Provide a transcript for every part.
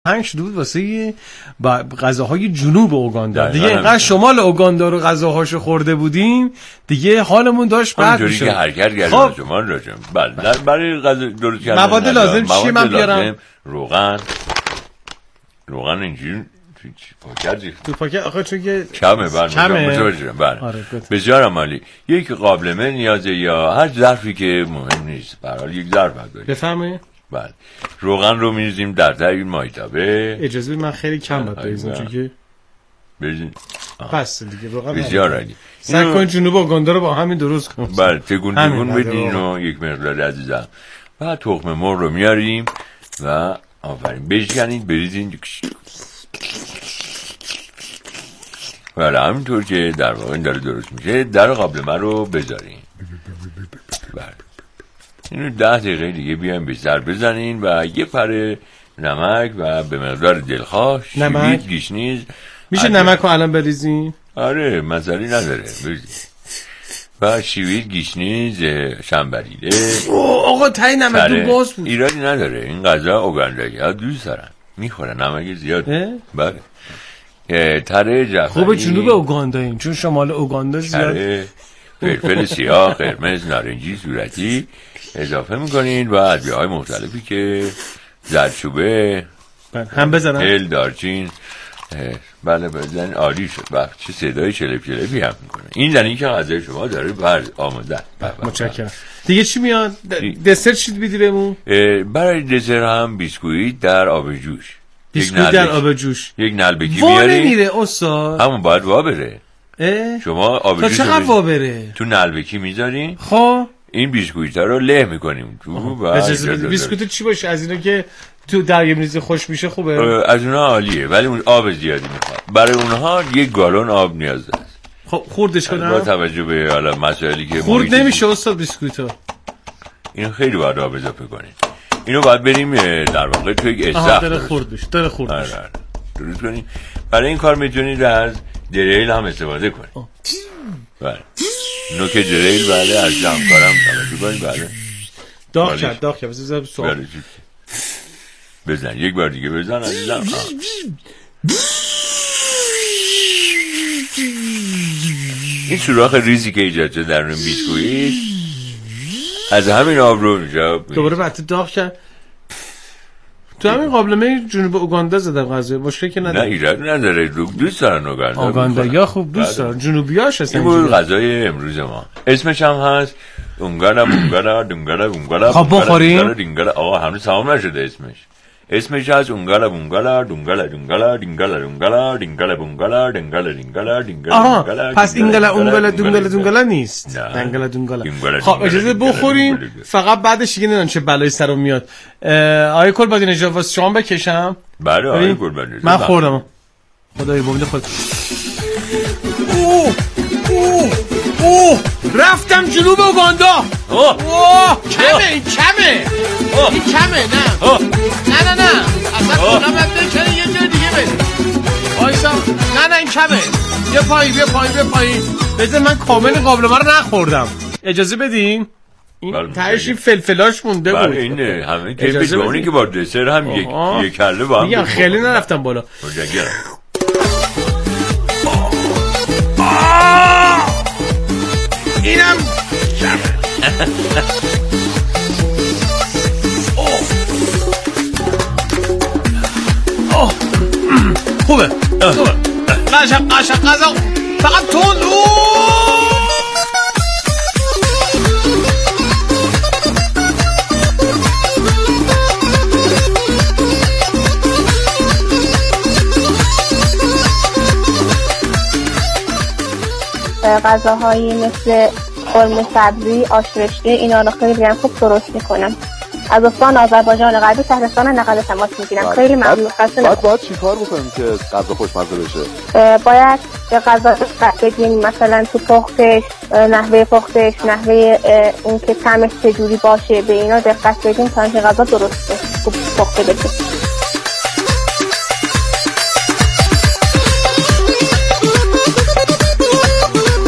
هنگ شده بود واسه غذاهای جنوب اوگاندا. دیگه اینقدر شمال اوگاندا رو غذاهاشو خورده بودیم دیگه حالمون داشت بد میشد. که حرکت کردیم شمال راجم. بله برای غذا درست کردن مواد لازم چی من بیارم؟ روغن اینجوری تو پاکت آخه چون که کمه. بله بسیار عمالی. یک قابلمه نیازه یا هر ظرفی که مهم نیست، برای یک ظرف بردارید. بفرمایید. بله روغن رو می‌ریزیم در این مایتابه. اجازه من خیلی کم باید بریزم چون که بریزین. پس دیگه روغن بسیار عالی. سعی کن جنوب اوگاندا رو با همین درست کن. بله تگون بدین و یک مقدار عزیزم. بعد تخم مرغ رو میاریم و آفرین بشکنید بریزین. بله همینطور که در واقع داره درست میشه در قابلمه رو بذارین. بله اینو 10 دقیقه دیگه بیایم به سر بزنین و یه پره نمک و به مقدار دلخواه شیوید گیشنیز. میشه نمک رو الان بریزین؟ آره مسئله نداره بریزین. و شیوید گیشنیز شنبریده. آقا تایی نمک تو باز بود. ایرادی نداره، این غذا اوگاندایی ها دوست دارن میخورن نمک زیاد. بله تره جعفری خوب جنوب اوگانداییم چون شمال اوگاندا زیاد فلفل سیاه قرمز نارنجی صورتی اضافه میکنین و ادویه‌های مختلفی که زردچوبه هم بزنن هل دارچین بله بزنین عالی شد. وقت چه صدای چلپ چلپی هم میکنه. این یعنی که غذای شما داره آماده. متشکرم. دیگه چی میاد؟ دسر چی میدی بهمون؟ برای دسر هم بیسکویت در آب جوش. بیسکویت در آب جوش. یک نلبکی میاری. نمیره استاد. همون باید وا بره. شما آب جوش چقدر وا بره؟ تو نلبکی میذارین. خب این بیسکویت‌ها رو له می‌کنیم تو. بیسکویت چی باشه از اینا که تو درگیر میریزی خوش میشه خوبه؟ از اونها عالیه ولی اون آب زیادی میخواد. برای اونها 1 گالون آب نیاز داره. خب خوردش کنم؟ با توجه به حالا مسائلی که خورد نمیشه استاد بیسکویتو. اینو خیلی باید آب اضافه کنید. اینو باید بریم در واقع تو یک استخر داره خوردش. درست کنید. برای این کار میتونید از دریل هم استفاده کنید. بله نوک دریل بله از همکارم توجه کنید. بله داغ کرد بذار سوال بزن یک بار دیگه بزن عزیزم. این سوراخ ریزی که ایجاد شده در اون بیسکویت از همین آب رو اونجا دوباره بعد داغ کرد. تو همین قابلمه جنوب اوگاندا زدم غذا مشکلی که نداره. نه ایراد نداره دوست دارن اوگاندا یا خوب دوست دارن جنوبیاش هستن. این بود غذای امروز ما. اسمش هم هست اونگالا. خب بخوریم. آقا هنوز تمام نشده اسمش هست اونگالا. پس اینگالا نیست. دونگالا. خب اجازه بخوریم فقط بعدش دیگه نمیدونم چه بلایی سرم میاد. آیه کلبادی نجات واسه شام بکشم. بله آیه کلبادی من خوردم. خدای بومید خود. رفتم جنوب اوگاندا. کمه این کمه نه اصلا کنم بکنه یه جای دیگه بریم وایسا. نه این کمه. بیا پایین بذار من کامل قابلمه رو نخوردم. اجازه بدین این تهش این فلفلاش مونده بود. اینه همه که بجوانی که با دسر هم یک کله با هم میگم خیلی نرفتم بالا. اینم خوبه قشنگ غذا فقط تند. غذاهایی مثل قرمه سبزی، آش رشته اینا رو خیلی هم خوب درست میکنم. از استان آذربایجان غربی شهرستان نقل تماس میگیرم. خیلی ممنون. باید چیکار بکنیم که غذا خوشمزه بشه؟ باید به غذا دقت بدیم، مثلا تو پختش، نحوه پختش، نحوه اون که طعمش چجوری باشه، به اینا دقت بدیم تا اینکه غذا درسته خوب پخته بشه.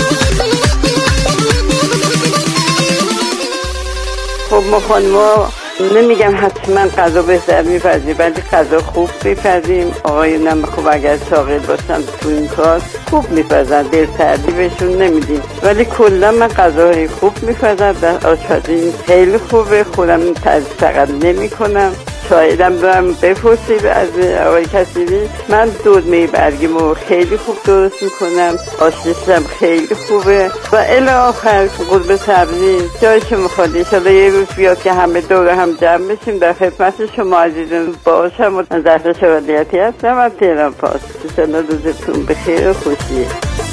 خب ما خانما نمیگم حتما غذا بهتر میپذیم، ولی غذا خوب میپذیم. آقایونم خوب اگر شاغل باشن تو این کار خوب میپذن، دلسردی بهشون نمیدیم، ولی کلا من غذاهای خوب میپذم. در آشپزی خیلی خوبه، خودم فقط نمی کنم. شایدم دارم بپرسید از آقای کسیری، من دلمه برگیمو خیلی خوب درست میکنم، آشپزیم خیلی خوبه و الی آخر قرمه سبزی جایی که میخواد. انشالله یه روز بیاد که همه دور هم جمع بشیم در خدمت شما عزیزان باشم. و زهرا شهادیتی هستم از تهران پاس. انشالله روزتون بخیر و خوشیه.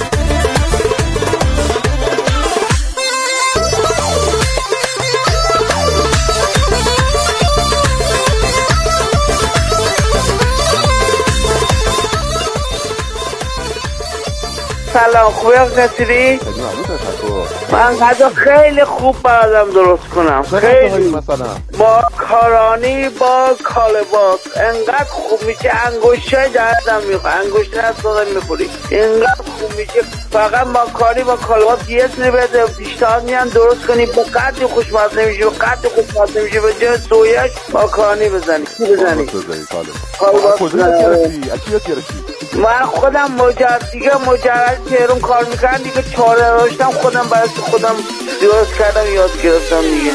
سلام، خوبی آقا کسیری؟ من غذا خیلی خوب بلدم درست کنم. خیلی ماکارونی با کالباس انقدر خوب میشه، انگشتای دردم میخواد، انگشت هستم میخوری، انقدر خوب میشه. فقط ماکارونی با کالباس یه سری بده، پیشنهاد میان درست کنی، با قدری خوشمزه میشه، با قدری خوشمزه میشه. به جای سویاش ماکارونی بزنی. کالباس من خودم مجرد تهران کار میکردم دیگه، چاره داشتم خودم برای خودم درست کردم، یاد گرفتم دیگه.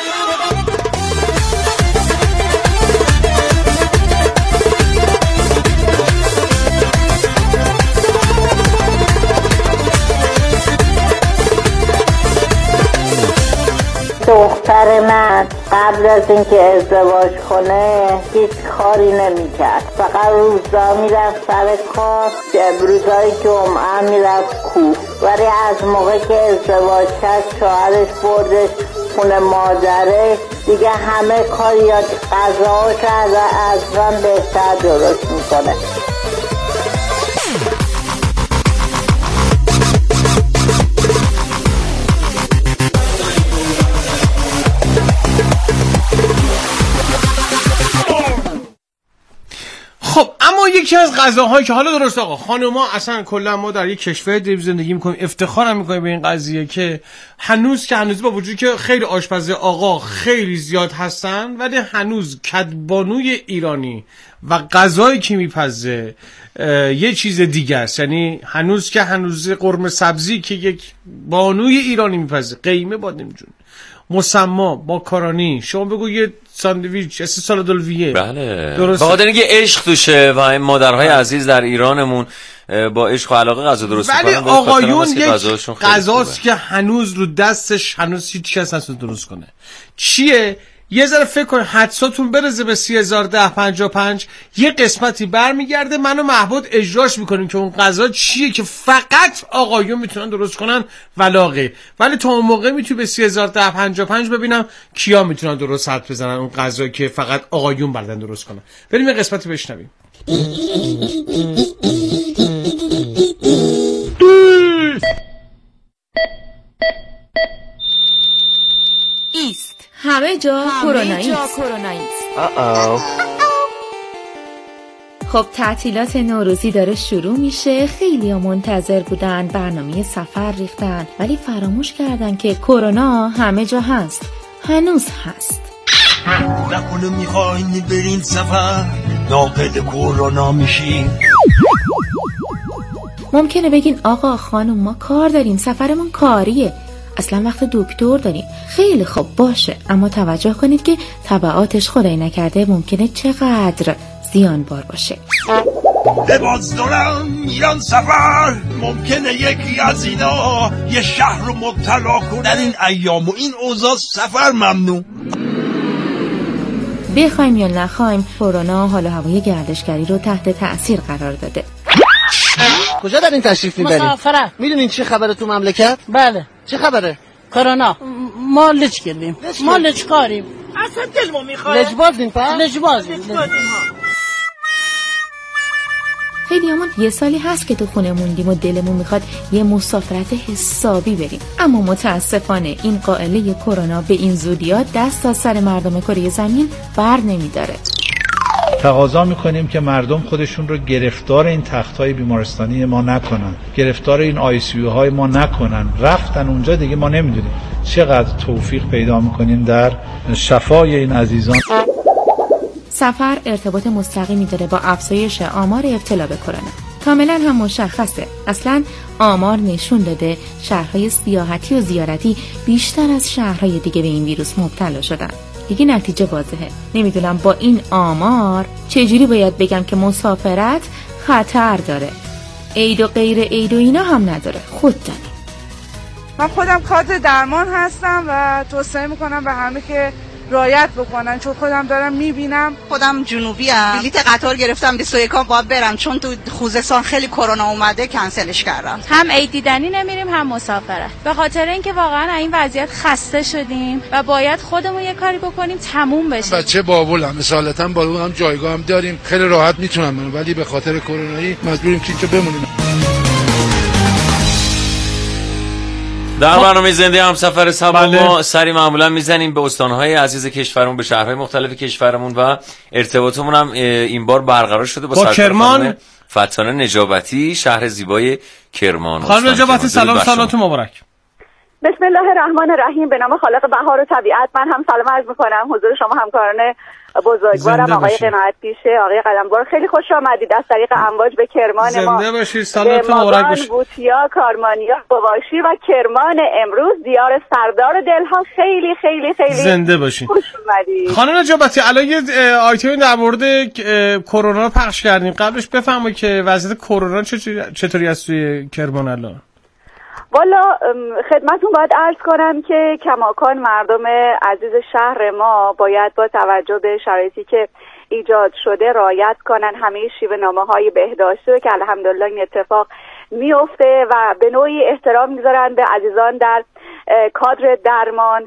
دختر من قبل از اینکه ازدواج کنه هیچ کاری نمیکرد، فقط روزا میرفت سر کار، روزای جمعه میرفت کوه. ولی از موقع که ازدواج کرد شوهرش بردش خونه مادرش، دیگه همه کار یاد، غذاهاش از من بهتر درست میکنه. خب اما یکی از غذاهایی که حالا درست آقا خانوما اصلا کلا ما در یک کشور دیگه زندگی میکنیم، افتخارم میکنیم به این قضیه که هنوز با وجود که خیلی آشپز آقا خیلی زیاد هستن، ولی هنوز کدبانوی ایرانی و غذایی که میپزه یه چیز دیگه است. یعنی هنوز قرمه سبزی که یک بانوی ایرانی میپزه، قیمه بادم جون، مسما با کارانی، شما بگو یه ساندویچ سالاد الویه. بله درسته. بخاطر اینکه عشق توشه و این مادرهای عزیز در ایرانمون با عشق و علاقه غذا درست میکنن. ولی آقایون یک غذاست که هنوز رو دستش هنوز هیچ کس نتونه درست کنه. چیه؟ یه ذره فکر کن، حدساتون برزه به 301055 یه قسمتی برمیگرده، من و محبود اجراش میکنیم که اون غذا چیه که فقط آقایون میتونن درست کنن ولاغه. ولی تا اون موقع میتونی به 301055 ببینم کیا میتونن درست حد بزنن اون غذا که فقط آقایون بلدن درست کنن. بریم یه قسمتی بشنویم. ایست همه جا کرونایی است. خب تعطیلات نوروزی داره شروع میشه، خیلی ها منتظر بودن، برنامه سفر ریختن، ولی فراموش کردن که کرونا همه جا هست، هنوز هست. نکنه میخواین برین سفر ناقد کرونا میشین. ممکنه بگین آقا خانم ما کار داریم، سفرمون کاریه، اصلا وقت دکتر داریم. خیلی خوب باشه، اما توجه کنید که تبعاتش خدای نکرده ممکنه چقدر زیان بار باشه. لباس دارم میران سفر، ممکنه یکی از اینا یه شهر رو مبتلا کنه. در این ایام و این اوضاع سفر ممنوع. بخوایم یا نخوایم کرونا حال و هوای گردشگری رو تحت تأثیر قرار داده. کجا دارین تشریف میبرین؟ مسافرت. میدونین چه خبره تو مملکت؟ بله. چه خبره؟ کرونا. ما لج کردیم، ما لج کاریم، اصلا دلمو میخواد. لجبازین پس؟ لجبازین. خیلی همون یه سالی هست که تو خونه موندیم و دلمون میخواد یه مسافرت حسابی بریم، اما متاسفانه این قائله کرونا به این زودیات دست از سر مردم کره زمین بر نمیداره. تقاضا میکنیم که مردم خودشون رو گرفتار این تخت‌های بیمارستانی ما نکنن، گرفتار این ICU های ما نکنن. رفتن اونجا دیگه ما نمیدونیم چقدر توفیق پیدا میکنیم در شفای این عزیزان. سفر ارتباط مستقیمی داره با افزایش آمار ابتلا به کرونا. کاملا هم مشخصه. اصلا آمار نشون داده شهرهای سیاحتی و زیارتی بیشتر از شهرهای دیگه به این ویروس مبتلا شدن. دیگه نتیجه واضحه. نمیدونم با این آمار چجوری باید بگم که مسافرت خطر داره. عید و غیر عید و اینا هم نداره. خود دانی. من خودم کادر درمان هستم و توصیه میکنم به همه که رعایت بکنن، چون خودم دارم میبینم. خودم جنوبی ام، بلیط قطار گرفتم 21 باید برم، چون تو خوزستان خیلی کرونا اومده کنسلش کردم. هم عید دیدنی نمیریم هم مسافرت، به خاطر اینکه واقعا این وضعیت خسته شدیم و باید خودمون یه کاری بکنیم تموم بشه. بچه بابولم، مثالتا بالون جایگاه هم داریم، خیلی راحت میتونم برم، ولی به خاطر کرونایی مجبوریم که اینجا بمونیم. در برنامه زنده همسفر سبا ما سری معمولا میزنیم به استانهای عزیز کشورمون، به شهرهای مختلف کشورمون و ارتباطمون هم این بار برقرار شده با کرمان. فتانه نجابتی، شهر زیبای کرمان. خانم نجابتی سلام، سالاتون مبارک. بسم الله الرحمن الرحیم. به نام خالق بهار و طبیعت من هم سلام عرض میکنم حضور شما همکاران بزرگوارم، آقای قناعت پیشه، آقای قلمبر. خیلی خوش آمدید از طریق امواج به کرمان ما. زنده باشید، سالاتون مبارک باشه. بوتیا، کارمانیا، بواشی و کرمان امروز دیار سردار دلها. خیلی خیلی خیلی زنده باشید. خوش اومدید. خانم نجابتی الان یه آیتمی در مورد کرونا پخش کردیم، قبلش بفرمایید که وضعیت کرونا چطوری است توی کرمان الان؟ والا خدمتون باید عرض کنم که کماکان مردم عزیز شهر ما باید با توجه به شرایطی که ایجاد شده رعایت کنن، همه شیوه نامه‌های بهداشتی که الحمدلله این اتفاق میفته و به نوعی احترام میذارن به عزیزان در کادر درمان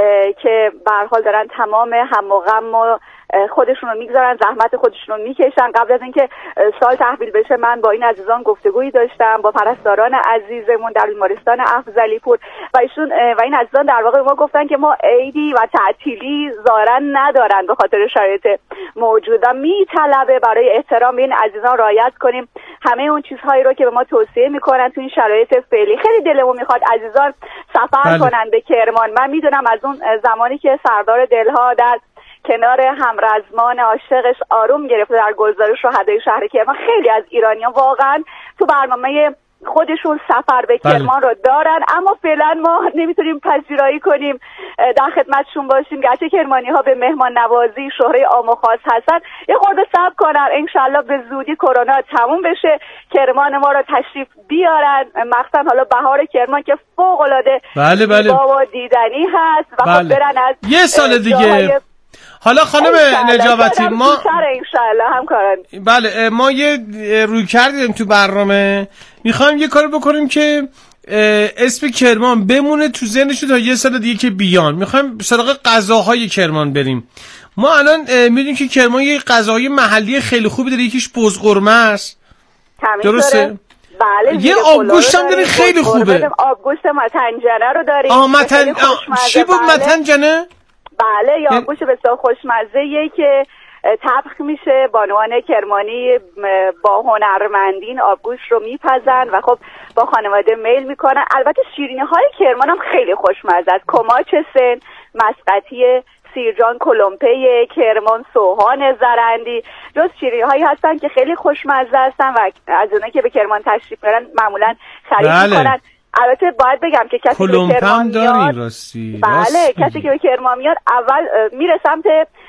که به هر حال دارن تمام هم و غم و خودشون رو میگذارن، زحمت خودشون رو میکشن. قبل از اینکه سال تحویل بشه من با این عزیزان گفتگویی داشتم با پرستاران عزیزمون در بیمارستان افضلی پور و این عزیزان در واقع ما گفتن که ما عیدی و تعطیلی ظاهرا ندارن به خاطر شرایط موجوده. میطلبه برای احترام این عزیزان رعایت کنیم همه اون چیزهایی رو که به ما توصیه میکنن تو این شرایط فعلی. خیلی دلمون میخواد عزیزان سفر کنن به کرمان. من میدونم از اون زمانی که سردار دلها در کنار همرزمان عاشقش آروم گرفته در گلزار شهدای شهر کرمان، خیلی از ایرانیان واقعا تو برنامه خودشون سفر به کرمان رو دارن، اما فعلا ما نمیتونیم پذیرایی کنیم در خدمتشون باشیم. گرچه کرمانی ها به مهمان نوازی شهره عام و خاص هستن، یه خورده صبر کنن، انشالله به زودی کرونا تموم بشه، کرمان ما رو تشریف بیارن، مخصوصا حالا بهار کرمان که فوق العاده زیبا دیدنی هست و خب برن از یه سال دیگه. حالا خانم نجابتی ما انشالله همکاران بله ما یه روی کردیم تو برنامه، میخوایم یه کاری بکنیم که اسم کرمان بمونه تو ذهنشون تا یه سال دیگه که بیان. میخوایم سراغ غذاهای کرمان بریم. ما الان میدونیم که کرمان یه غذاهای محلی خیلی خوبی داره، یکیش بزقرمه است، درسته؟ بله. یه آبگوشت هم داره خیلی خوبه. آبگوشت متنجنه رو داریم. چی بود متنجنه؟ بله، یا آبگوشت بسیار خوشمزه‌ایه که طبخ میشه. بانوان کرمانی با هنرمندین آبگوشت رو میپزن و خب با خانواده میل میکنن. البته شیرینی‌های کرمان هم خیلی خوشمزه است. کماچ سن، مسقطی سیرجان، کلمپه کرمان، سوهان زرندی جز شیرینی‌هایی هستن که خیلی خوشمزه هستن و از اونایی که به کرمان تشریف میارن معمولا خرید میکنن. البته باید بگم که کسی که به کرمان میاد کسی که به کرمان میاد اول میره سمت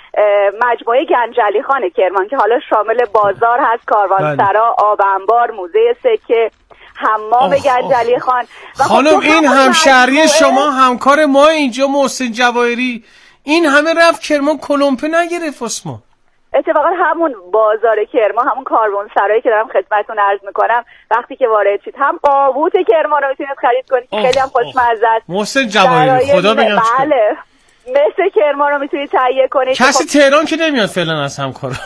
مجموعه گنجعلی خان کرمان که حالا شامل بازار هست، کاروانسرا، آب انبار، موزه سکه، حمام گنجعلی خان. خانم این همشهری شما همکار ما اینجا محسن جواهری این همه رفت کرمان کلمپه نگرفت اسمو. اتفاقا همون بازار کرمان، همون کاروانسرایی که دارم خدمتتون عرض میکنم، وقتی که وارد شید هم قابوت کرمان رو میتونید خرید کنید که خیلی هم خوشمزه است. محسن جواهری خدا بگم بله مثل کرمان رو میتونید تهیه کنید. کسی تهران که نمیاد فعلا از همکارا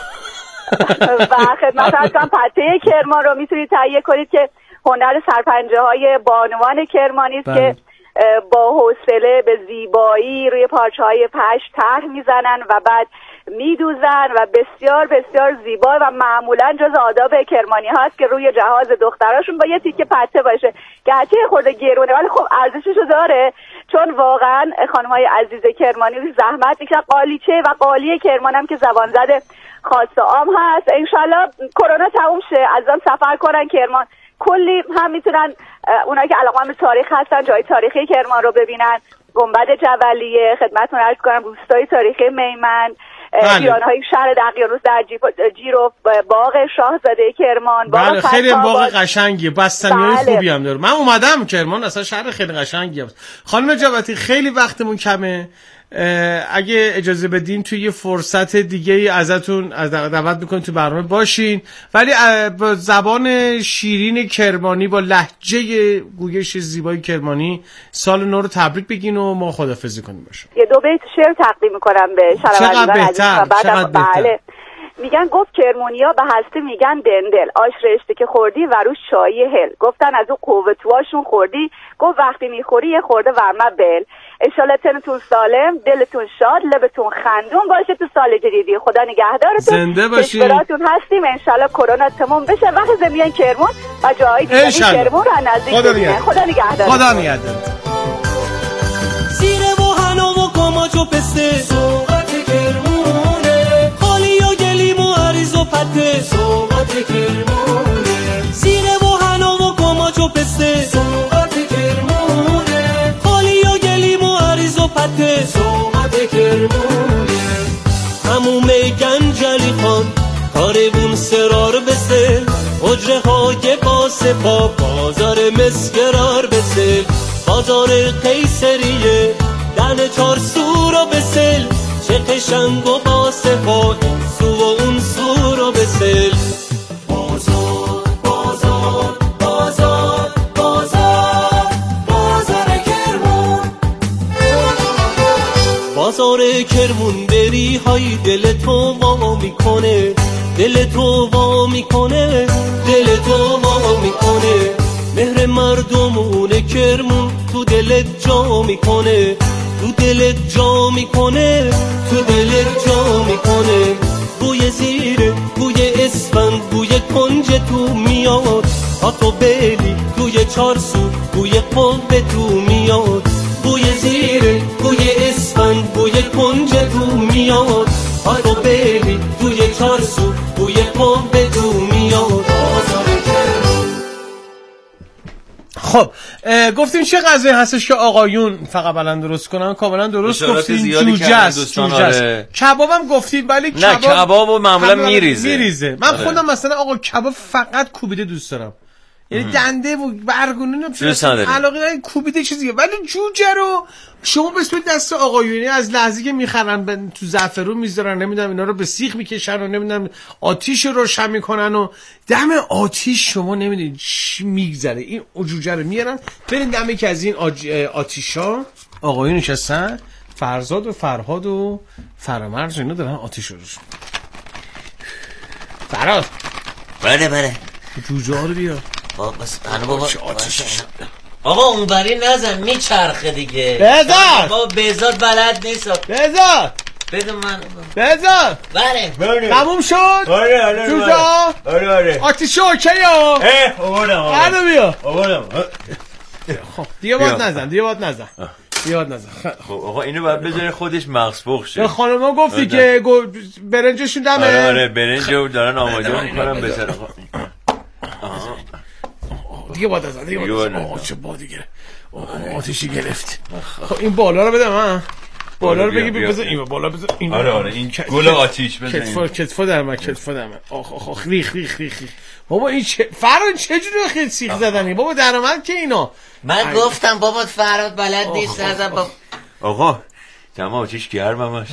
و خدمتتون پته کرمان رو میتونید تهیه کنید که هنر سرپنجه های بانوان کرمانی است که با حوصله به زیبایی روی پارچه‌های پشم طرح میزنن و بعد میدوزن و بسیار بسیار زیبا و معمولا جز آداب کرمانی هاست که روی جهاز دختراشون با یه تیکه پته باشه. گرچه خورده گرونه ولی خب ارزششو داره، چون واقعا خانم‌های عزیز کرمانی زحمت میکشن. قالیچه و قالی کرمان هم که زبان زده خاص عام هست. انشالله کرونا تموم شه، ازم سفر کنن کرمان. کلی هم میتونن اونایی که علاقه به تاریخ هستن جای تاریخی کرمان رو ببینن. گنبد جبلیه خدمتتون عرض کنم، روستای تاریخی میمن، پیرانهای شهر دقیانوس در جیر و باغ شاهزاده کرمان. بله خیلی باغ قشنگیه، بستنی‌های خوبی هم داره. من اومدم کرمان، اصلا شهر خیلی قشنگیه. خانم جوادی خیلی وقتمون کمه، اگه اجازه بدین توی یه فرصت دیگه ازتون دعوت میکنیم تو برنامه باشین، ولی با زبان شیرین کرمانی با لهجه گویش زیبای کرمانی سال نو رو تبریک بگین و ما خداحافظی کنیم باشیم. یه دو بیت شعر تقدیم میکنم به شنوندگان عزیز. چقدر بهتر. میگن گفت کرمونیا به هستی میگن دندل، آش رشته که خوردی و روش چایی هل، گفتن از اون قوتواشون خوردی، گفت وقتی میخوری یه خورده ورمه بل. انشالله تنتون سالم، دلتون شاد، لبتون خندون باشه تو سال جدیدی. خدا نگهدارتون، زنده باشین، کشوراتون هستیم. انشالله کرونا تموم بشه، وقت زمین کرمون و جاهای دیگه کرمون رو نزدیک ببینن. خدا نگهدار. خدا نگهدار. زیر و حنا و کماج و پسته صحبت کرمونه، خالی و گلیم و عریض و پته صحبت کرمونه. زیر و حنا و کماج و پسته صحبت کرمونه، خالی و گلیم و عریض و پته صحبت کرمونه. هموم گنجلی خان کاربون سرار بسه، حجره های باسپا بازار مسکرار بسه، بازار قیصریه دن چار سو رو بسل، چه قشنگ و باسپا این سو و اون سو رو بسل. بازار بازار بازار بازار بازار کرمون، بازار کرمون بری های دل تو وا میکنه، دل تو وا میکنه، دل تو وا میکنه. مهر مردمون کرمون تو دلت جا میکنه، تو دلت جا میکنه، تو دلت جا میکنه. بوی زیره، بوی اسفند، بوی کنج تو میاد، آتو بلی توی چارسو، بوی قلب تو میاد. بوی زیره، بوی اسفند، بوی کنج تو میاد، آتو بلی توی چارسو، بوی قلب تو میاد. خب گفتیم چه غذایی هستش که آقایون فقط بلند درست کنن؟ کاملا درست گفتیم، جوجه است. کبابم گفتیم، ولی نه کبابو معمولا میریزه. من خودم مثلا آقا کباب فقط کوبیده دوست دارم، یعنی دنده و برگونه نمیشه علاقه دارم کوبیده چیزیه، ولی جوجه رو شما بسپرید دست آقایونی از لحظه که میخرن تو زعفرون میذارن، نمیدونم اینا رو به سیخ میکشن و نمیدونم آتیش رو روشن میکنن و دم آتیش شما نمیدونید چی میگذره. این جوجه رو میارن برین دم که از این آتیشا آقایون نشستن، فرزاد و فرهاد و فرامرز اینا دارن آتیش رو روشن. فرهاد بله جوجه ها رو بیار. بابا آقا اون بری نزن میچرخه دیگه. بذار بذار بلد نیست. بذار بده من. بذار بله تموم شد. آره جوجا آتیش اوکی ها. آوردم بیا خب دیگه باد نزن خب آقا اینو باید بذاره خودش مغز بخشه. خانما گفتی که برنجشون دمه. آره برنجو دارن آماده میکنن بذار. دیگه باد نزن. چه بادی گرفت. آتیشی گرفت. خب این بالا رو بده من. بالا رو بگی بزن این بالا بزن این. آره این گل آتیش بزن. کتفا در من. آخ ریخ. بابا این فراد چجوری خیلی سیخ زدنی بابا درآمد که اینا. من گفتم بابا فراد بلد نیست ازم. آقا تمام آتیش گرمه ماست.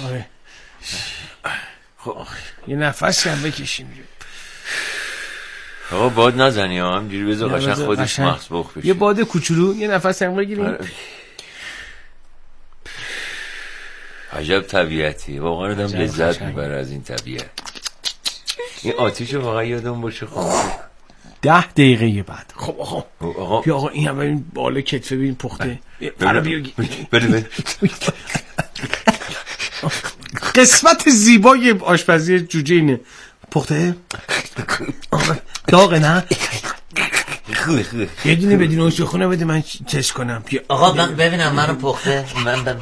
خب یه نفسی هم بکشیم. آقا باد نزنی ها، همجوری بذار قشنگ خودش مغز بخ بشه. یه باد کوچولو یه نفس هم بگیریم. عجب طبیعتی واقعا آدم لذت میبره از این طبیعت. این آتیشو واقعا یادم باشه. خب 10 دقیقه بعد. خب آقا بیا آقا این همه این بالا کتفه ببین پخته. بده قسمت زیبای آشپزی جوجه اینه. پخته؟ داغه نه؟ خوبه یه دونه بدین اوشخونه بده من تست کنم. آقا من ببینم منو پخته. من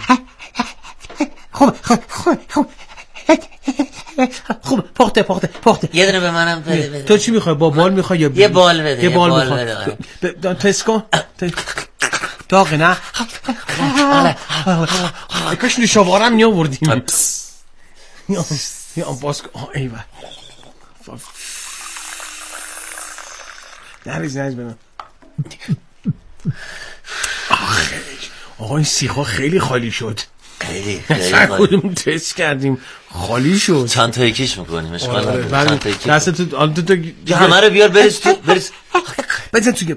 خوب پخته یه دونه به منم بده. تو چی میخوای؟ با بال میخوای یا یه بال بده؟ یه بال میخوای تست کن. داغه نه؟ کاش نشابارم میآوردیم. یا باز کن. ایوه نریز ببینم. آقا این سیخا خیلی خالی شد. خیلی خودمون تست کردیم خالی شد. چند تا یکیش میکنیم اشکال نداره. دست تو همه رو بیار برس تو بزن توی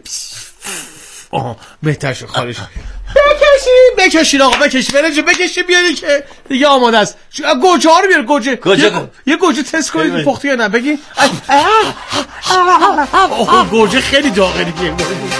بهتر شد خالی شد. بکشین آقا بکشین بیاری که دیگه آماده است. گوجه ها رو بیار. گوجه یه گوجه تست کنید پخته یا نه بگی. گوجه خیلی داغه دیگه.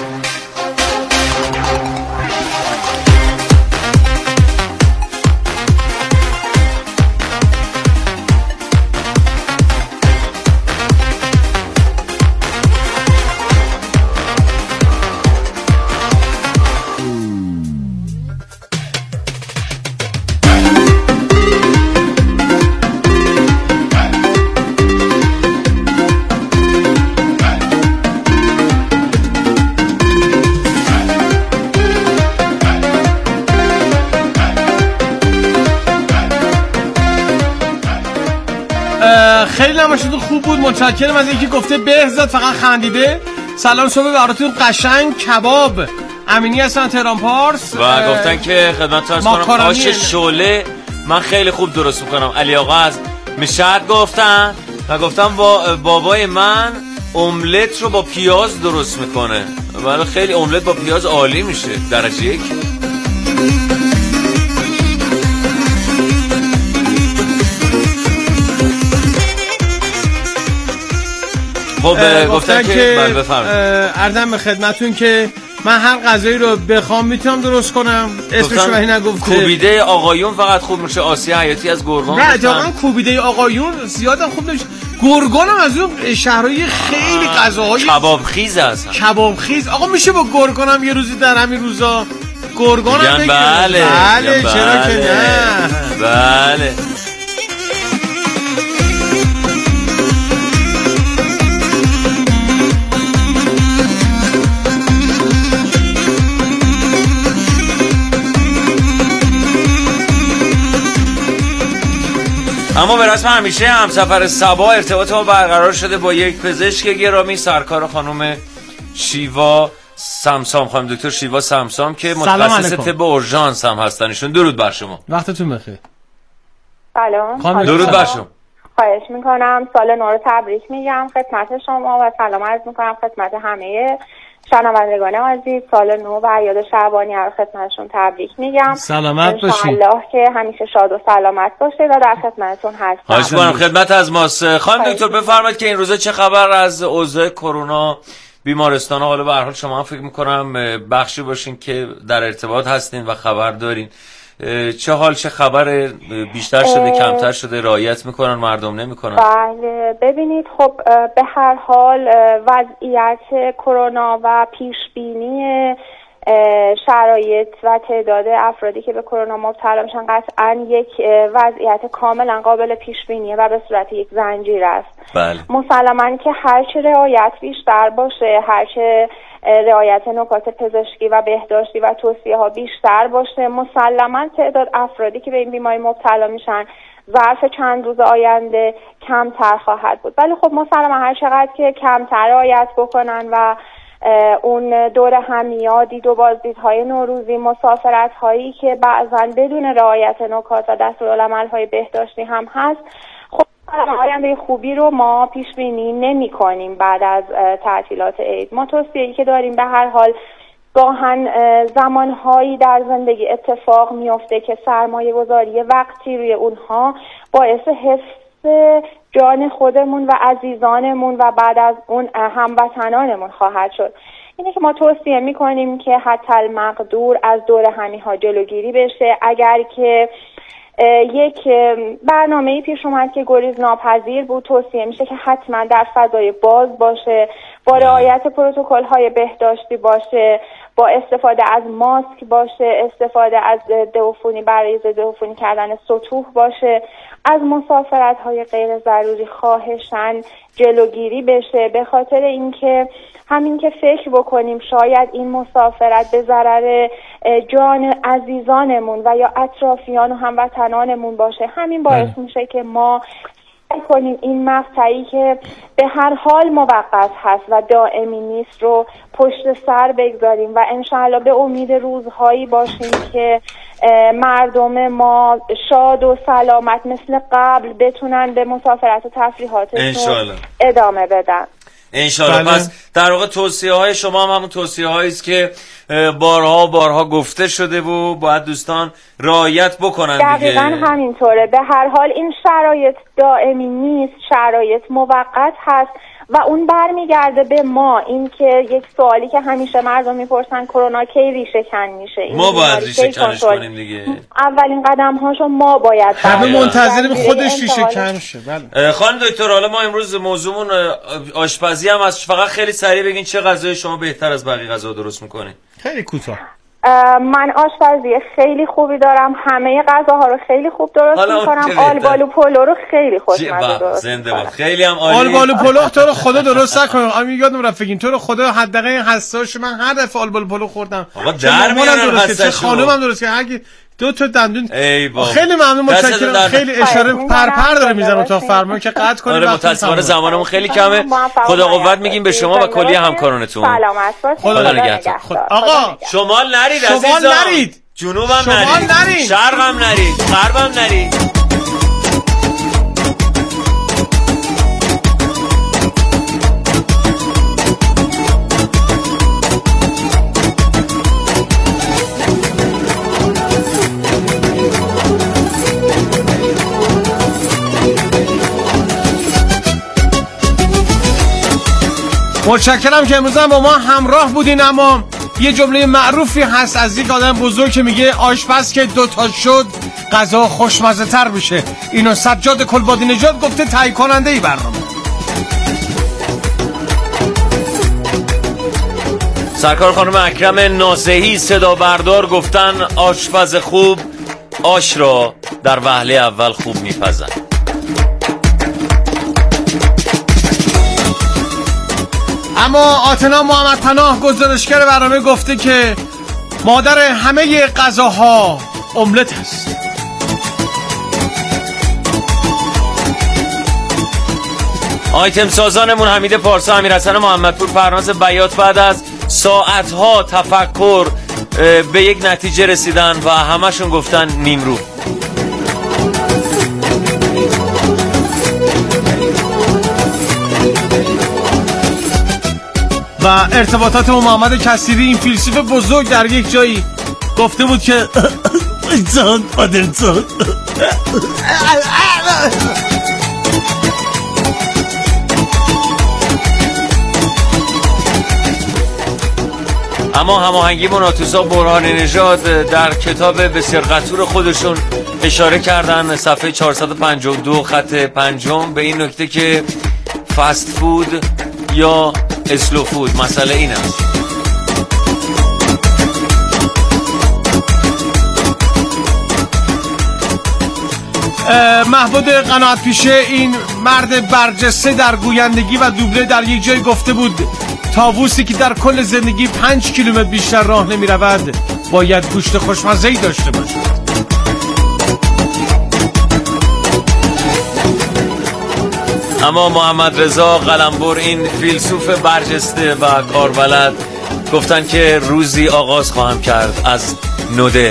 خیلی نماشتون خوب بود. متشکرم از اینکه گفته بهزاد فقط خندیده. سلام صبح براتون قشنگ کباب امینی هستن تهران پارس و گفتن که خدمت عرض کنم آش شعله من خیلی خوب درست میکنم. علی آقا از مشهد گفتن و گفتم با بابای من املت رو با پیاز درست میکنه. ولی خیلی املت با پیاز عالی میشه. درجه 1. خب گفتن که عرضم به خدمتون که من هر غذایی رو بخوام میتونم درست کنم. اسمش رو نگفته. کوبیده آقایون فقط خوب میشه. آسیه حیاتی از گرگان. نه اتفاقا کوبیده آقایون زیادم خوب نمیشه. گرگان هم از اون شهرهای خیلی غذاهای کباب خیز هستن. کباب خیز آقا میشه با گرگان هم یه روزی در همین روزا گرگان هم بگیریم. بله چرا که نه. بله اما به رسم همیشه همسفر صبا ارتباط ما برقرار شده با یک پزشک گرامی سرکار خانم شیوا سمسام، خانم دکتر شیوا سمسام که متخصص طب اورژانس هم هستن. ایشون درود بر شما. وقتتون بخیر. سلام. درود بر شما. خواهش میکنم. سال نو رو تبریک میگم خدمت شما و سلام عرض میکنم خدمت همه شنوندگان عزیز. سال نو و اعیاد شعبانی رو خدمتشون تبریک میگم. سلامت باشید. انشالله که همیشه شاد و سلامت باشید و در خدمتتون هستم. خواهش میکنم. خدمت از ماست. خانم دکتر بفرمایید که این روزا چه خبر از اوضاع کرونا بیمارستان ها؟ حالا به هر حال شما هم فکر میکنم بخشی باشین که در ارتباط هستین و خبر دارین. چه حال چه خبر؟ بیشتر شده کمتر شده؟ رعایت میکنن مردم نمیکنن؟ بله ببینید خب به هر حال وضعیت کرونا و پیش بینی شرایط و تعداد افرادی که به کرونا مبتلا میشن قطعا یک وضعیت کاملا قابل پیش بینیه و به صورت یک زنجیر است. بله. مسلماً که هرچه رعایت بیشتر باشه، هرچه رعایت نکات پزشکی و بهداشتی و توصیه ها بیشتر باشه، مسلماً تعداد افرادی که به این بیماری مبتلا میشن ظرف چند روز آینده کمتر خواهد بود. ولی خب مسلماً هر چقدر که کمتر رعایت بکنن و اون دور همیادید و بازدیدهای نوروزی، مسافرت هایی که بعضاً بدون رعایت نکات و دستورالعمل های بهداشتی هم هست، خب آینده خوبی رو ما پیش بینی نمی کنیم. بعد از تعطیلات عید ما توصیه‌ای که داریم به هر حال گاهن زمانهایی در زندگی اتفاق میفته که سرمایه گذاری وقتی روی اونها باعث حفظ جان خودمون و عزیزانمون و بعد از اون هموطنانمون خواهد شد. اینه که ما توصیه میکنیم که حتی المقدور از دور همیها جلوگیری بشه. اگر که یک برنامه‌ای پیش اومد که گریز ناپذیر بود، توصیه میشه که حتما در فضای باز باشه، با رعایت پروتکل‌های بهداشتی باشه، با استفاده از ماسک باشه، استفاده از ضدعفونی برای ضدعفونی کردن سطوح باشه، از مسافرت‌های غیر ضروری خواهشاً جلوگیری بشه، به خاطر اینکه همین که فکر بکنیم شاید این مسافرت به ضرر جان عزیزانمون و یا اطرافیان و هموطنانمون باشه، همین باعث میشه که ما سعی کنیم این مقطعی که به هر حال موقت هست و دائمی نیست رو پشت سر بگذاریم و انشاءالله به امید روزهایی باشیم که مردم ما شاد و سلامت مثل قبل بتونن به مسافرت و تفریحاتشون ادامه بدن. انشالله. پس در واقع توصیه های شما هم همون توصیه هایی است که بارها گفته شده و باید دوستان رعایت بکنن. دقیقاً همینطوره. به هر حال این شرایط دائمی نیست، شرایط موقت هست و اون برمیگرده به ما. این که یک سوالی که همیشه مردم میپرسن کرونا کی ریشه کن میشه، ما باید ریشه کنش کنیم دیگه. اولین قدم هاشو ما باید همه منتظریم خودش ریشه کن شه. بله خانم دکتر، حالا ما امروز موضوعمون آشپزی هم از فقط خیلی سریع بگین چه غذای شما بهتر از بقیه غذا درست میکنین؟ خیلی کوتاه. من آشپزی خیلی خوبی دارم، همه غذاها رو خیلی خوب درست میکنم. آلبالو پلو رو خیلی خوشمزه درست زنده باد. خیلی هم عالی. آلبالو پلو تو رو خدا درست نکنم. امین یادم رفت بگین تو رو خدا حداقل این حساش من هر دفعه آلبالو پلو خوردم. آقا در میارن درست خانومم درست که هرکی دو تا دندون. خیلی ممنون، متشکرم. خیلی اشاره پرپر داره میزنم اتاق فرمان که قطع کنیم. آره متأسفانه زمانمون خیلی کمه. خدا قوت میگیم به شما و کلی همکارانتون. سلامت باشید. خدا نگهدار. آقا شمال نرید عزیزان. شمال نرید. جنوبم نرید. شرقم نرید. غربم نرید. متشکرم که امروز هم با ما همراه بودین. اما یه جمله معروفی هست از یک آدم بزرگ که میگه آشپز که دوتا شد غذا خوشمزه تر میشه. اینو سجاد کلبادی نژاد گفته، تهیه کننده ای برنامه. سرکار خانم اکرم ناصحی صدا بردار گفتن آشپز خوب آش را در وهله اول خوب میپزن. اما آتنا محمد پناه گزارشگر برنامه گفته که مادر همه غذاها املت است. آیتم سازانمون حمید پارسا، امیرحسن محمدپور، فرناز بیات بعد از ساعتها تفکر به یک نتیجه رسیدن و همشون گفتن نیمرو. و ارتباطات با محمد کثیری، این فیلسوف بزرگ، در یک جایی گفته بود که انسان پادرسان. اما هماهنگی مناتوسا برهان نژاد در کتاب بسیار قطور خودشون اشاره کردن، صفحه 452 خط 5 به این نکته که فست فود یا اسلو فود مسئله این است. محمود قناعت پیشه، این مرد برجسته در گویندگی و دوبله، در یک جای گفته بود طاووسی که در کل زندگی 5 کیلومتر بیشتر راه نمی رود باید گوشت خوشمزه‌ای داشته باشد. اما محمد رضا قلمبر، این فیلسوف برجسته و کاربلد، گفتن که روزی آغاز خواهم کرد از نودل.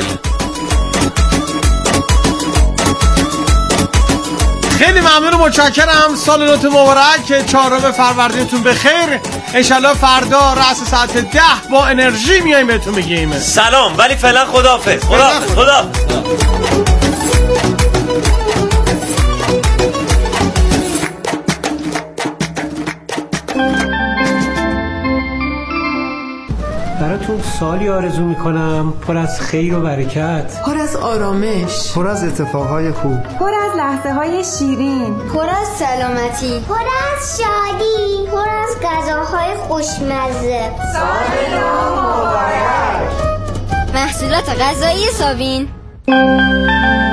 خیلی ممنون و متشکرم. سال نوت مبارک، 4 فروردینتون بخیر. انشالله فردا رأس ساعت 10 با انرژی میایم بهتون میگیم سلام، ولی فعلا خداحافظ. خدا براتون سالی آرزو میکنم پر از خیر و برکت، پر از آرامش، پر از اتفاقهای خوب، پر از لحظه های شیرین، پر از سلامتی، پر از شادی، پر از غذاهای خوشمزه. سال نو مبارک. محصولات غذایی صابین.